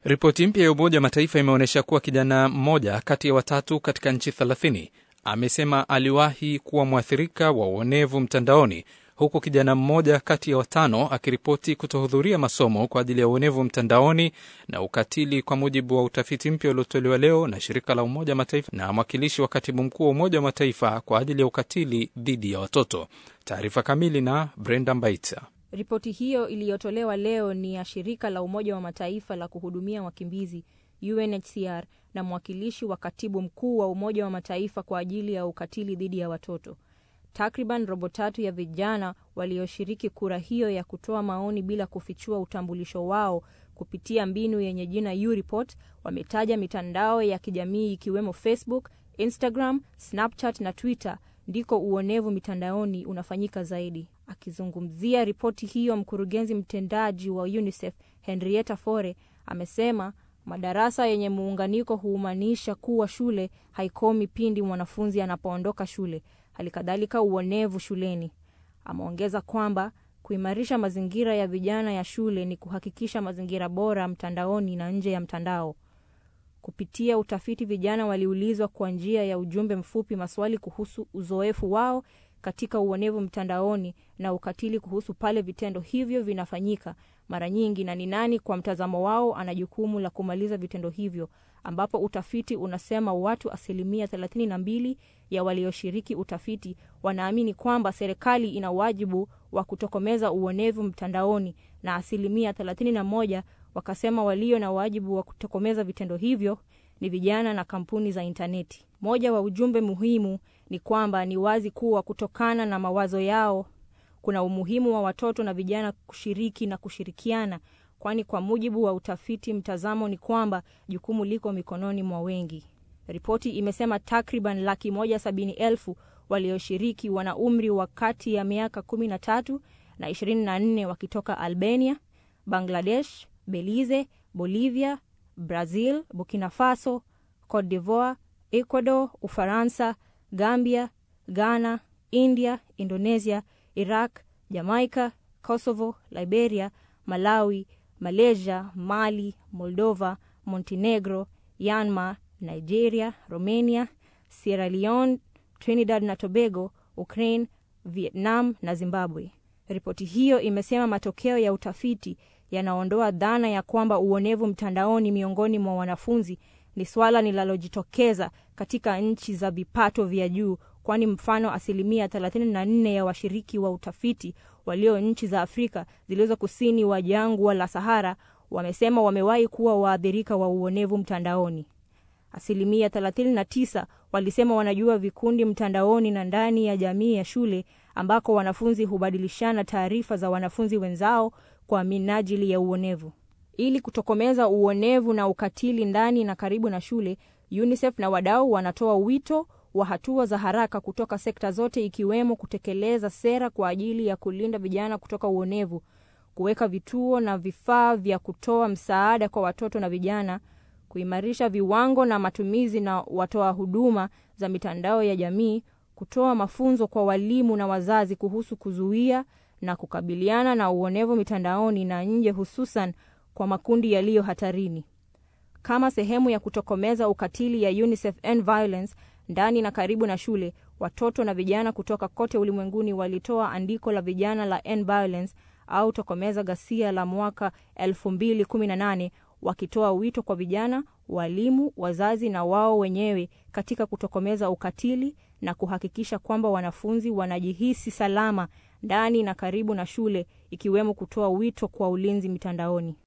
Ripoti mpya ya Umoja wa Mataifa imeonyesha kuwa kijana mmoja kati ya watatu katika nchi 30 amesema aliwahi kuwa mwathirika wa uonevu mtandaoni, huku kijana mmoja kati ya 5 akiripoti kutohudhuria masomo kwa ajili ya uonevu mtandaoni na ukatili, kwa mujibu wa utafiti mpya uliotolewa leo na shirika la Umoja wa Mataifa na mwakilishi wa katibu mkuu wa Umoja wa Mataifa kwa ajili ya ukatili dhidi ya watoto. Taarifa kamili na Brenda Mbaitsa. Ripoti hiyo iliyotolewa leo ni ya shirika la Umoja wa Mataifa la kuhudumia wakimbizi UNHCR na mwakilishi wa katibu mkuu wa Umoja wa Mataifa kwa ajili ya ukatili dhidi ya watoto. Takriban robo tatu ya vijana walioshiriki kura hiyo ya kutoa maoni bila kufichua utambulisho wao kupitia mbinu yenye jina U-Report wametaja mitandao ya kijamii ikiwemo Facebook, Instagram, Snapchat na Twitter ndiko uonevu mitandaoni unafanyika zaidi. Akizungumzia ripoti hiyo, mkurugenzi mtendaji wa UNICEF Henrietta Fore amesema madarasa yenye muunganiko huumanisha kuwa shule haikomi pindi mwanafunzi anapoondoka shule, halikadhalika uonevu shuleni. Ameongeza kwamba kuimarisha mazingira ya vijana ya shule ni kuhakikisha mazingira bora mtandaoni na nje ya mtandao. Kupitia utafiti, vijana waliulizwa kwa njia ya ujumbe mfupi maswali kuhusu uzoefu wao katika uonevu mtandaoni na ukatili, kuhusu pale vitendo hivyo vinafanyika mara nyingi na ni nani kwa mtazamo wao ana jukumu la kumaliza vitendo hivyo, ambapo utafiti unasema watu 32% ya walioshiriki utafiti wanaamini kwamba serikali ina wajibu wa kutokomeza uonevu mtandaoni na 31% wakasema walio na wajibu wa kutokomeza vitendo hivyo ni vijana na kampuni za interneti. Moja wa ujumbe muhimu ni kwamba ni wazi kuwa kutokana na mawazo yao kuna umuhimu wa watoto na vijana kushiriki na kushirikiana, kwani kwa mujibu wa utafiti mtazamo ni kwamba jukumu liko mikononi mwa wengi. Ripoti imesema takriban 170,000 walioshiriki wana umri wa kati ya miaka 13 na 24 wakitoka Albania, Bangladesh, Belize, Bolivia, Brazil, Burkina Faso, Cote d'Ivoire, Ecuador, Ufaransa, Gambia, Ghana, India, Indonesia, Iraq, Jamaica, Kosovo, Liberia, Malawi, Malaysia, Mali, Moldova, Montenegro, Myanmar, Nigeria, Romania, Sierra Leone, Trinidad na Tobago, Ukraine, Vietnam na Zimbabwe. Ripoti hiyo imesema matokeo ya utafiti yanaondoa dhana ya kwamba uonevu mtandaoni miongoni mwa wanafunzi ni swala linalojitokeza katika nchi za vipato vya juu, kwani mfano 34% ya washiriki wa utafiti walio nchi za Afrika zilizo kusini wa jangwa la Sahara wamesema wamewahi kuwa waathirika wa uonevu mtandaoni. 39% walisema wanajua vikundi mtandaoni na ndani ya jamii ya shule ambako wanafunzi hubadilishana taarifa za wanafunzi wenzao kwa minajili ya uonevu. Ili kutokomeza uonevu na ukatili ndani na karibu na shule, UNICEF na wadau wanatoa wito wa hatua za haraka kutoka sekta zote, ikiwemo kutekeleza sera kwa ajili ya kulinda vijana kutoka uonevu, kuweka vituo na vifaa vya kutoa msaada kwa watoto na vijana, kuimarisha viwango na matumizi na watoa huduma za mitandao ya jamii, kutoa mafunzo kwa walimu na wazazi kuhusu kuzuia na kukabiliana na uonevu mitandaoni na nje, hususan kwa makundi yaliyo hatarini. Kama sehemu ya kutokomeza ukatili ya UNICEF End Violence ndani na karibu na shule, watoto na vijana kutoka kote ulimwenguni walitoa andiko la vijana la End Violence au tokomeza ghasia la mwaka 2018, wakitoa wito kwa vijana, walimu, wazazi na wao wenyewe katika kutokomeza ukatili na kuhakikisha kwamba wanafunzi wanajihisi salama ndani na karibu na shule, ikiwemo kutoa wito kwa ulinzi mitandaoni.